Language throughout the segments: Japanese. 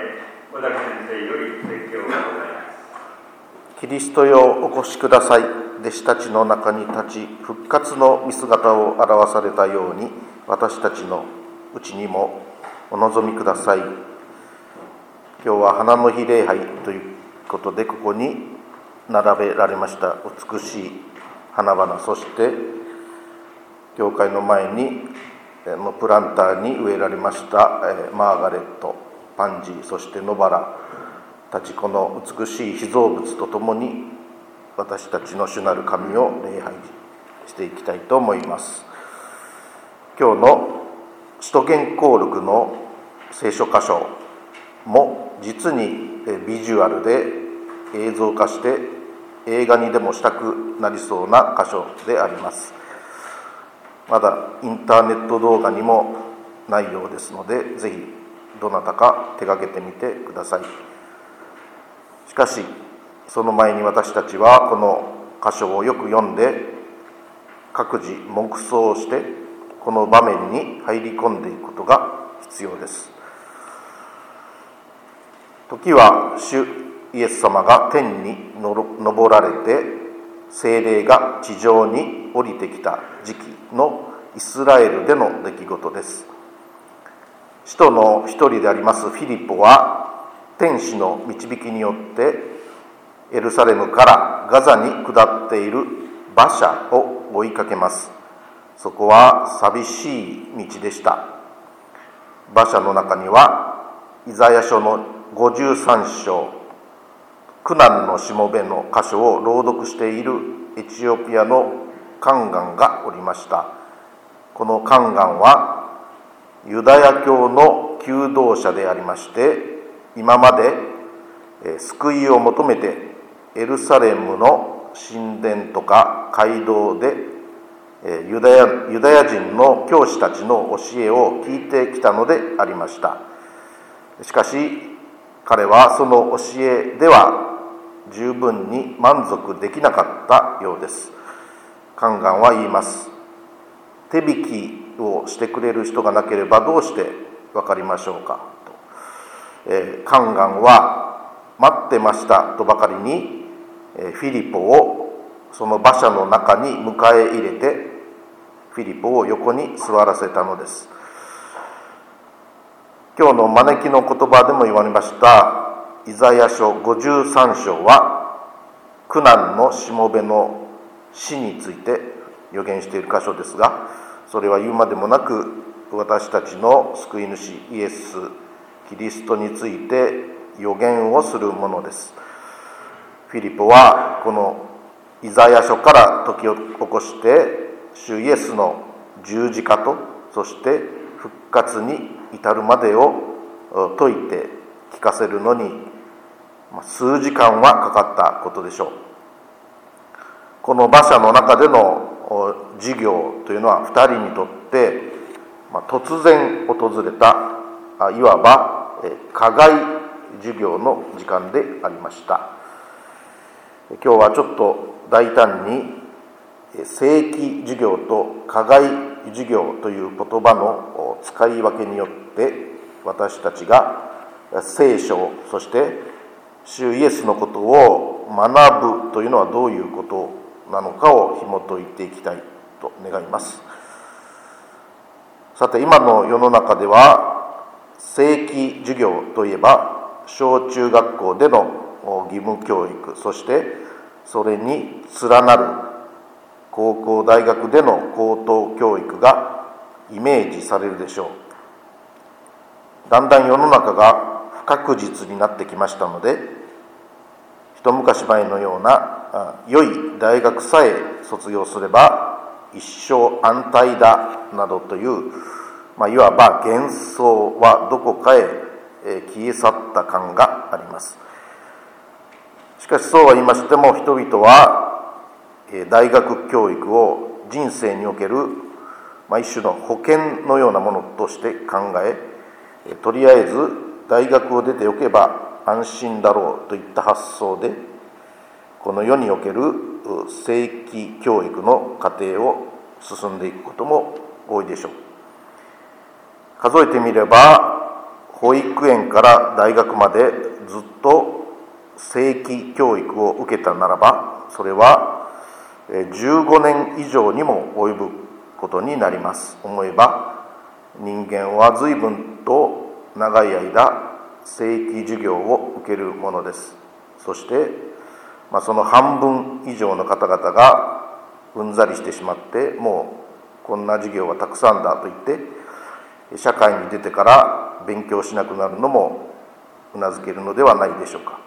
小田先生より説教がございます。 キリストよお越しください。弟子たちの中に立ち、復活の見姿を表されたように、私たちのうちにもお望みください。今日は花の日礼拝ということで、ここに並べられました美しい花々、そして教会の前にプランターに植えられましたマーガレット、パンジー、そして野バラたち、この美しい被造物とともに私たちの主なる神を礼拝していきたいと思います。今日の使徒言行録の聖書箇所も実にビジュアルで映像化して映画にでもしたくなりそうな箇所であります。まだインターネット動画にもないようですので、ぜひどなたか手がけてみてください。しかしその前に私たちはこの箇所をよく読んで各自黙想して、この場面に入り込んでいくことが必要です。時は主イエス様が天に昇られて、聖霊が地上に降りてきた時期のイスラエルでの出来事です。使徒の一人でありますフィリポは、天使の導きによってエルサレムからガザに下っている馬車を追いかけます。そこは寂しい道でした。馬車の中にはイザヤ書の53章、苦難のしもべの箇所を朗読しているエチオピアのカンガンがおりました。このカンガンはユダヤ教の求道者でありまして、今まで救いを求めてエルサレムの神殿とか街道でユダヤ人の教師たちの教えを聞いてきたのでありました。しかし彼はその教えでは十分に満足できなかったようです。カンガンは言います。手引きをしてくれる人がなければどうして分かりましょうかと。カンガンは待ってましたとばかりにフィリポをその馬車の中に迎え入れて、フィリポを横に座らせたのです。今日の招きの言葉でも言われましたイザヤ書53章は、苦難のしもべの死について予言している箇所ですが、それは言うまでもなく私たちの救い主イエス・キリストについて予言をするものです。フィリポはこのイザヤ書から解き起こして、主イエスの十字架と、そして復活に至るまでを説いて聞かせるのに数時間はかかったことでしょう。この馬車の中での授業というのは、2人にとって突然訪れたいわば課外授業の時間でありました。今日はちょっと大胆に正規授業と課外授業という言葉の使い分けによって、私たちが聖書、そして主イエスのことを学ぶというのはどういうことなのかを紐解いていきたいと願います。さて、今の世の中では正規授業といえば小中学校での義務教育、そしてそれに連なる高校大学での高等教育がイメージされるでしょう。だんだん世の中が不確実になってきましたので、一昔前のような良い大学さえ卒業すれば一生安泰だなどという、いわば幻想はどこかへ消え去った感があります。しかしそうは言いましても、人々は大学教育を人生における一種の保険のようなものとして考え、とりあえず大学を出ておけば安心だろうといった発想で、この世における正規教育の過程を進んでいくことも多いでしょう。数えてみれば保育園から大学までずっと正規教育を受けたならば、それは15年以上にも及ぶことになります。思えば人間は随分と長い間正規授業を受けるものです。そして、その半分以上の方々がうんざりしてしまって、もうこんな授業はたくさんだと言って社会に出てから勉強しなくなるのもうなずけるのではないでしょうか。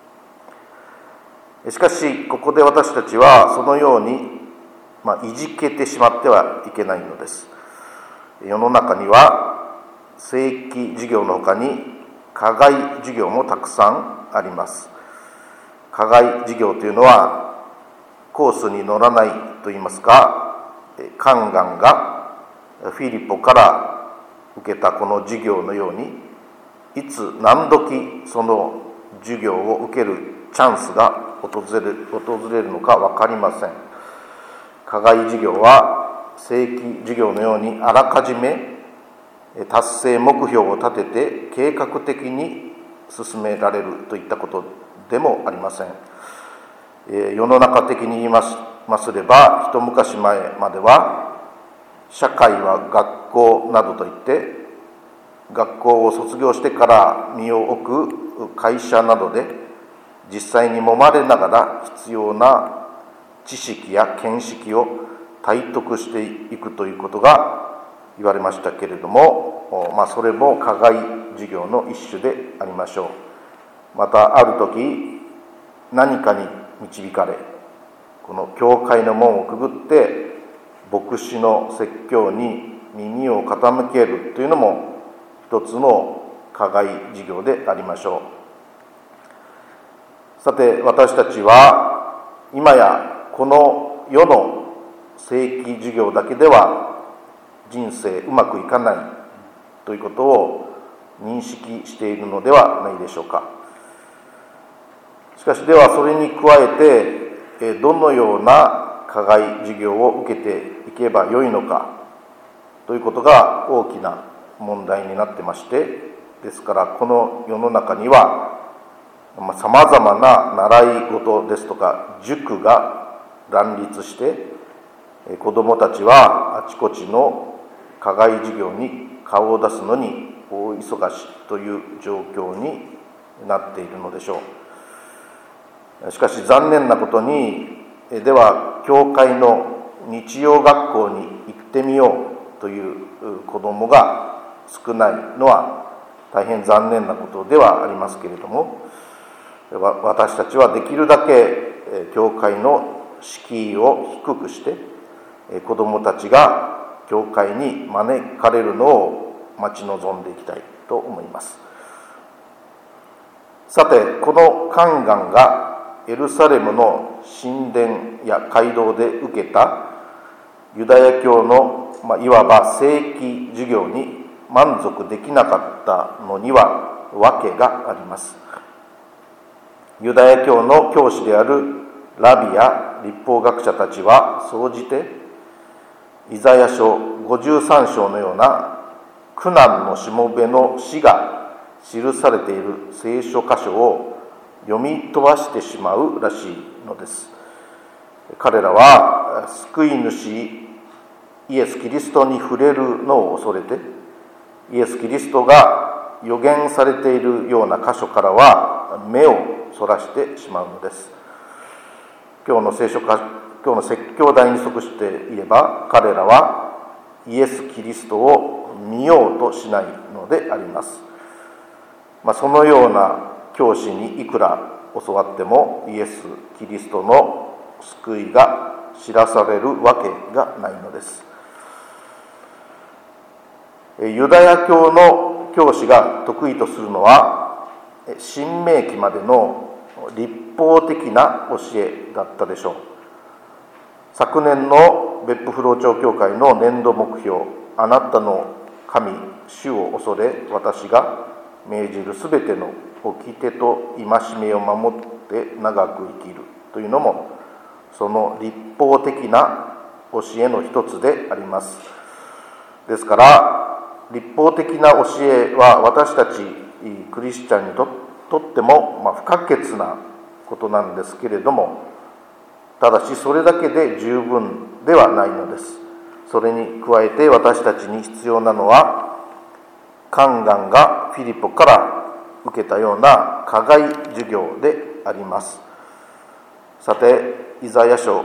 しかしここで私たちはそのように、いじけてしまってはいけないのです。世の中には正規授業のほかに課外授業もたくさんあります。課外授業というのはコースに乗らないといいますか、カンガンがフィリポから受けたこの授業のように、いつ何時その授業を受けるチャンスが訪れるのか分かりません。課外授業は正規授業のようにあらかじめ達成目標を立てて計画的に進められるといったことでもありません。世の中的に言いますれば、一昔前までは社会は学校などといって、学校を卒業してから身を置く会社などで実際に揉まれながら必要な知識や見識を体得していくということが言われましたけれども、それも課外授業の一種でありましょう。またある時何かに導かれ、この教会の門をくぐって牧師の説教に耳を傾けるというのも一つの課外授業でありましょう。さて、私たちは今やこの世の正規授業だけでは人生うまくいかないということを認識しているのではないでしょうか。しかしではそれに加えて、どのような課外授業を受けていけばよいのかということが大きな問題になってまして、ですからこの世の中にはさまざまな習い事ですとか塾が乱立して、子どもたちはあちこちの課外授業に顔を出すのに大忙しという状況になっているのでしょう。しかし残念なことに、では教会の日曜学校に行ってみようという子どもが少ないのは大変残念なことではありますけれども、私たちはできるだけ教会の敷居を低くして、子どもたちが教会に招かれるのを待ち望んでいきたいと思います。さて、このカンガンがエルサレムの神殿や街道で受けたユダヤ教の、いわば正規授業に満足できなかったのには訳があります。ユダヤ教の教師であるラビや律法学者たちは総じてイザヤ書53章のような苦難のしもべの死が記されている聖書箇所を読み飛ばしてしまうらしいのです。彼らは救い主イエス・キリストに触れるのを恐れて、イエス・キリストが予言されているような箇所からは目をそらしてしまうのです。今日の説教題に即して言えば、彼らはイエス・キリストを見ようとしないのであります。そのような教師にいくら教わってもイエス・キリストの救いが知らされるわけがないのです。ユダヤ教の教師が得意とするのは新明記までの律法的な教えだったでしょう。昨年の別府不老町教会の年度目標、あなたの神主を恐れ私が命じるすべての掟と戒めを守って長く生きるというのもその律法的な教えの一つであります。ですから立法的な教えは私たちクリスチャンにとっても不可欠なことなんですけれども、ただしそれだけで十分ではないのです。それに加えて私たちに必要なのは、カンガンがフィリポから受けたような課外授業であります。さて、イザヤ書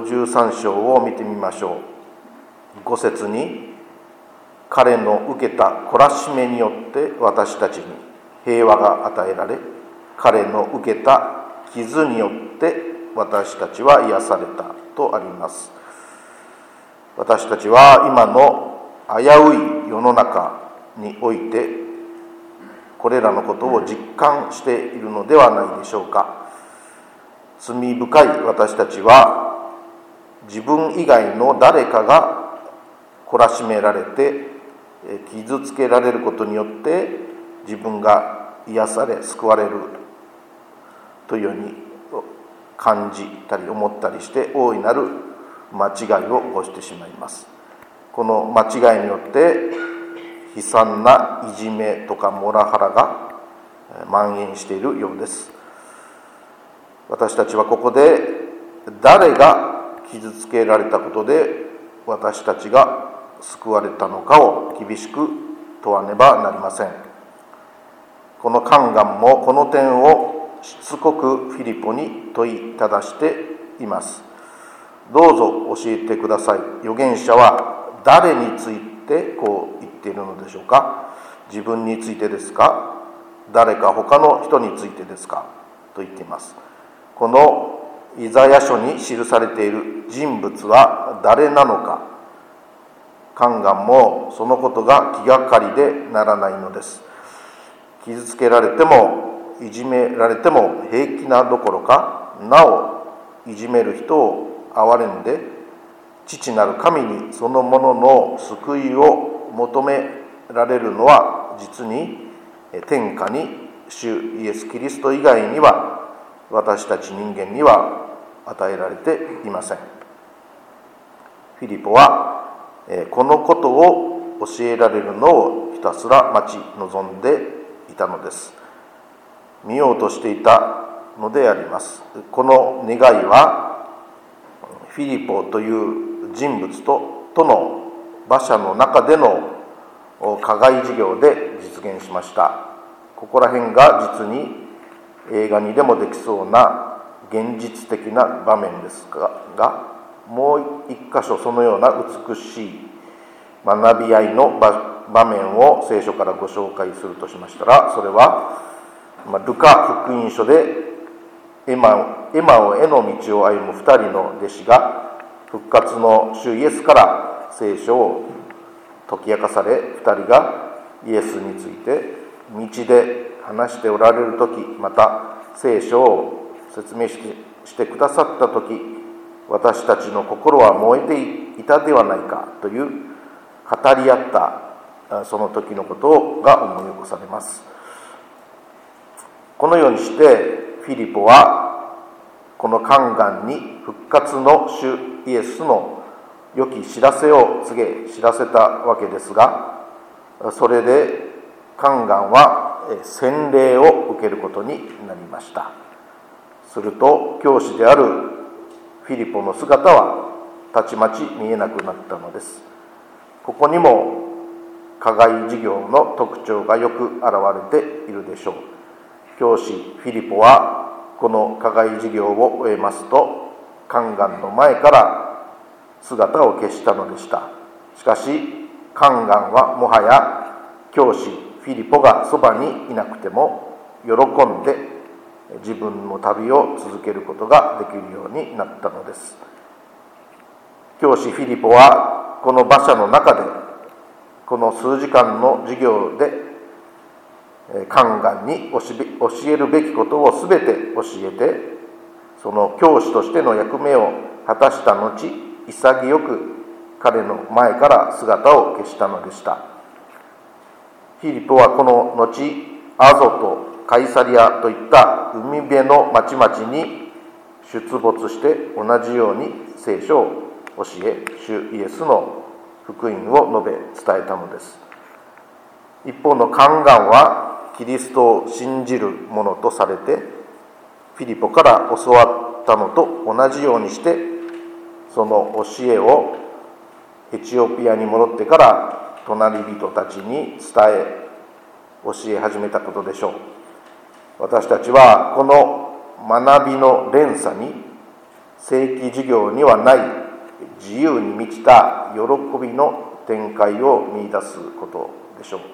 53章を見てみましょう。5節に、彼の受けた懲らしめによって私たちに平和が与えられ、彼の受けた傷によって私たちは癒されたとあります。私たちは今の危うい世の中においてこれらのことを実感しているのではないでしょうか。罪深い私たちは自分以外の誰かが懲らしめられて傷つけられることによって自分が癒され救われるというように感じたり思ったりして大いなる間違いを起こしてしまいます。この間違いによって悲惨ないじめとかモラハラが蔓延しているようです。私たちはここで誰が傷つけられたことで私たちが救われたのかを厳しく問わねばなりません。このカンガンもこの点をしつこくフィリポに問いただしています。どうぞ教えてください。預言者は誰についてこう言っているのでしょうか。自分についてですか、誰か他の人についてですかと言っています。このイザヤ書に記されている人物は誰なのか、カンガンもそのことが気がかりでならないのです。傷つけられてもいじめられても平気などころか、なおいじめる人を憐れんで父なる神にそのものの救いを求められるのは、実に天下に主イエス・キリスト以外には私たち人間には与えられていません。フィリポはこのことを教えられるのをひたすら待ち望んでいたのです。見ようとしていたのであります。この願いはフィリポという人物との馬車の中での課外授業で実現しました。ここら辺が実に映画にでもできそうな現実的な場面ですが、もう一箇所そのような美しい学び合いの場面を聖書からご紹介するとしましたら、それはルカ福音書でエマオへの道を歩む2人の弟子が復活の主イエスから聖書を解き明かされ、2人がイエスについて道で話しておられるとき、また聖書を説明してくださったとき、私たちの心は燃えていたではないかという語り合ったその時のことが思い起こされます。このようにしてフィリポはこのカンガンに復活の主イエスの良き知らせを告げ知らせたわけですが、それでカンガンは洗礼を受けることになりました。すると教師であるフィリポの姿はたちまち見えなくなったのです。ここにも課外授業の特徴がよく現れているでしょう。教師フィリポはこの課外授業を終えますと、カンガンの前から姿を消したのでした。しかしカンガンはもはや教師フィリポがそばにいなくても喜んで自分の旅を続けることができるようになったのです。教師フィリポはこの馬車の中でこの数時間の授業でカンガンに教えるべきことをすべて教えて、その教師としての役目を果たした後、潔く彼の前から姿を消したのでした。フィリポはこの後、アゾとカイサリアといった海辺の町々に出没して同じように聖書を教え、主イエスの福音を述べ伝えたのです。 一方の宦官はキリストを信じるものとされて、フィリポから教わったのと同じようにして、その教えをエチオピアに戻ってから隣人たちに伝え、教え始めたことでしょう。私たちはこの学びの連鎖に、正規授業にはない自由に満ちた喜びの展開を見出すことでしょう。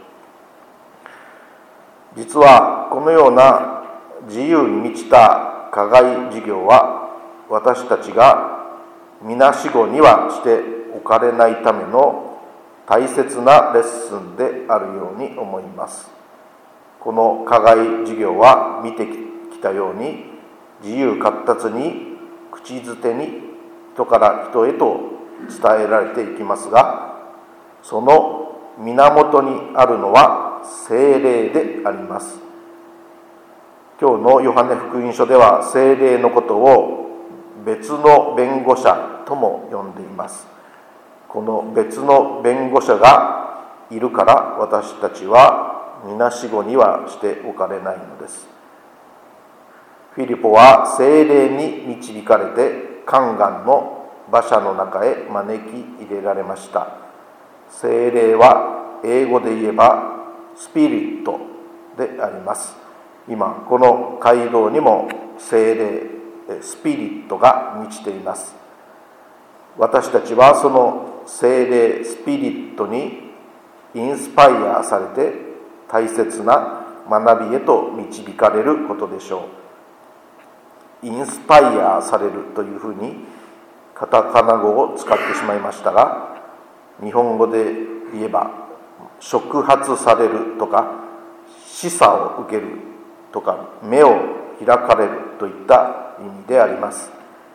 実はこのような自由に満ちた課外授業は、私たちがみなしごにはしておかれないための大切なレッスンであるように思います。この課外授業は見てきたように、自由闊達に口づてに人から人へと伝えられていきますが、その源にあるのは聖霊であります。今日のヨハネ福音書では、聖霊のことを別の弁護者とも呼んでいます。この別の弁護者がいるから、私たちはみなしごにはしておかれないのです。フィリポは聖霊に導かれて、宦官の馬車の中へ招き入れられました。聖霊は英語で言えばスピリットであります。今この街道にも聖霊、スピリットが満ちています。私たちはその聖霊、スピリットにインスパイアされて、大切な学びへと導かれることでしょう。インスパイアされるというふうにカタカナ語を使ってしまいましたが、日本語で言えば触発されるとか、示唆を受けるとか、目を開かれるといった意味であります。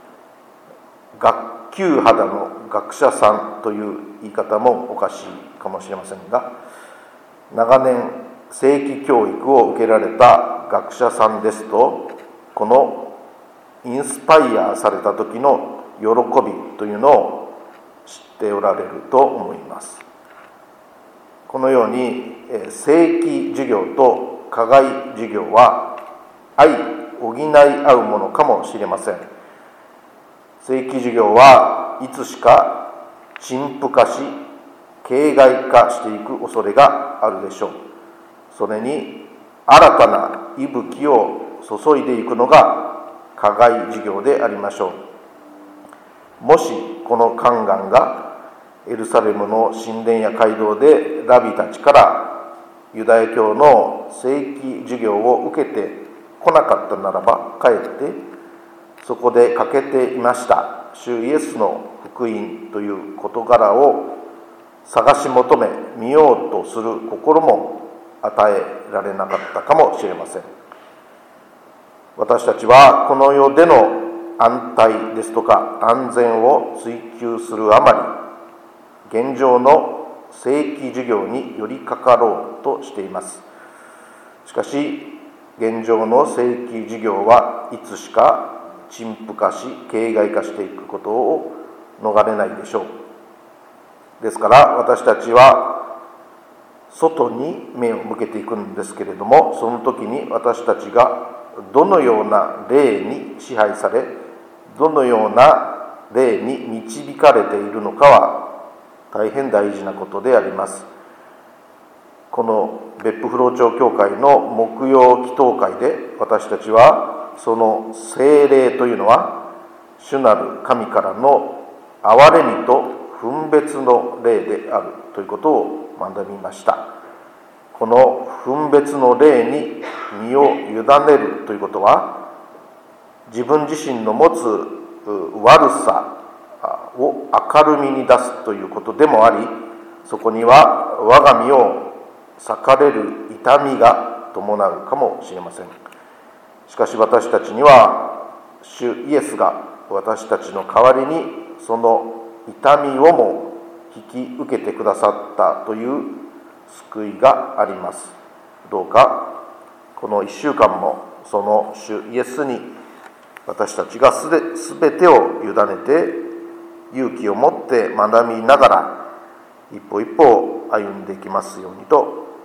学級肌の学者さんという言い方もおかしいかもしれませんが、長年正規教育を受けられた学者さんですと、このインスパイアされた時の喜びというのを知っておられると思います。このように正規授業と課外授業は補い合うものかもしれません。正規授業はいつしか陳腐化し、形骸化していく恐れがあるでしょう。それに新たな息吹を注いでいくのが課外授業でありましょう。もしこの宦官がエルサレムの神殿や街道でラビたちからユダヤ教の正規授業を受けてこなかったならば、かえってそこで欠けていました主イエスの福音という事柄を探し求め見ようとする心も与えられなかったかもしれません。私たちはこの世での安泰ですとか安全を追求するあまり、現状の正規授業に寄りかかろうとしています。しかし現状の正規授業はいつしか陳腐化し形骸化していくことを逃れないでしょう。ですから私たちは外に目を向けていくんですけれども、その時に私たちがどのような霊に支配され、どのような霊に導かれているのかは大変大事なことであります。この別府不老町教会の木曜祈祷会で、私たちはその聖霊というのは主なる神からの憐れみと分別の霊であるということを学びました。この分別の霊に身を委ねるということは、自分自身の持つ悪さを明るみに出すということでもあり、そこには我が身を裂かれる痛みが伴うかもしれません。しかし私たちには主イエスが私たちの代わりにその痛みをも引き受けてくださったという救いがあります。どうかこの1週間もその主イエスに私たちがすべてを委ねて勇気を持って学びながら一歩一歩歩んでいきますようにと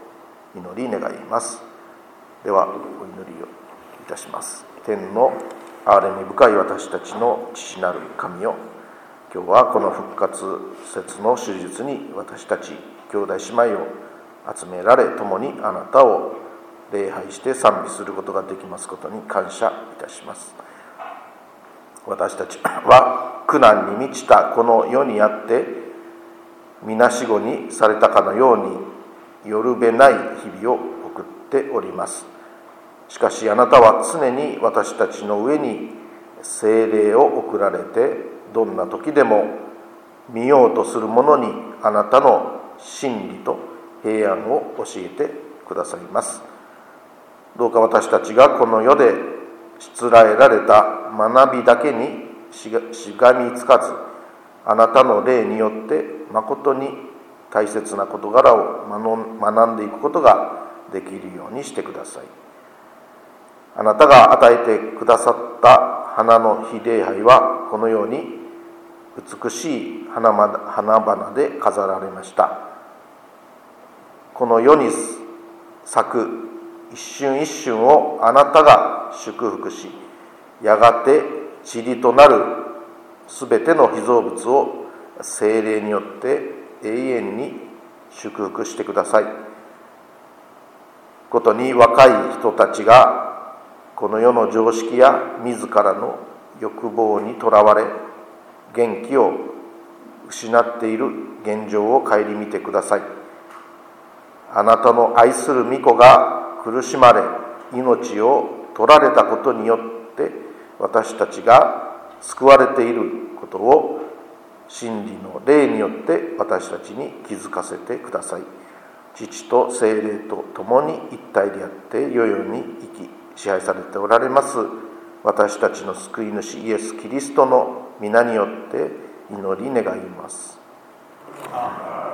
祈り願います。ではお祈りをいたします。天の憐れみ深い私たちの父なる神よ、今日はこの復活節の手術に私たち兄弟姉妹を集められ、共にあなたを礼拝して賛美することができますことに感謝いたします。私たちは苦難に満ちたこの世にあってみなしごにされたかのようによるべない日々を送っております。しかしあなたは常に私たちの上に聖霊を送られて、どんな時でも見ようとする者にあなたの真理と平安を教えてくださいます。どうか私たちがこの世でしつらえられた学びだけにしがみつかず、あなたの霊によって誠に大切な事柄を学んでいくことができるようにしてください。あなたが与えてくださった花の日礼拝はこのように美しい花々で飾られました。この世に咲く一瞬一瞬をあなたが祝福し、やがて塵となるすべての被造物を聖霊によって永遠に祝福してください。ことに若い人たちがこの世の常識や自らの欲望にとらわれ、元気を失っている現状を顧みてください。あなたの愛する御子が苦しまれ命を取られたことによって私たちが救われていることを真理の霊によって私たちに気づかせてください。父と聖霊と共に一体であって世々に生き支配されておられます私たちの救い主イエス・キリストの皆によって祈り願います。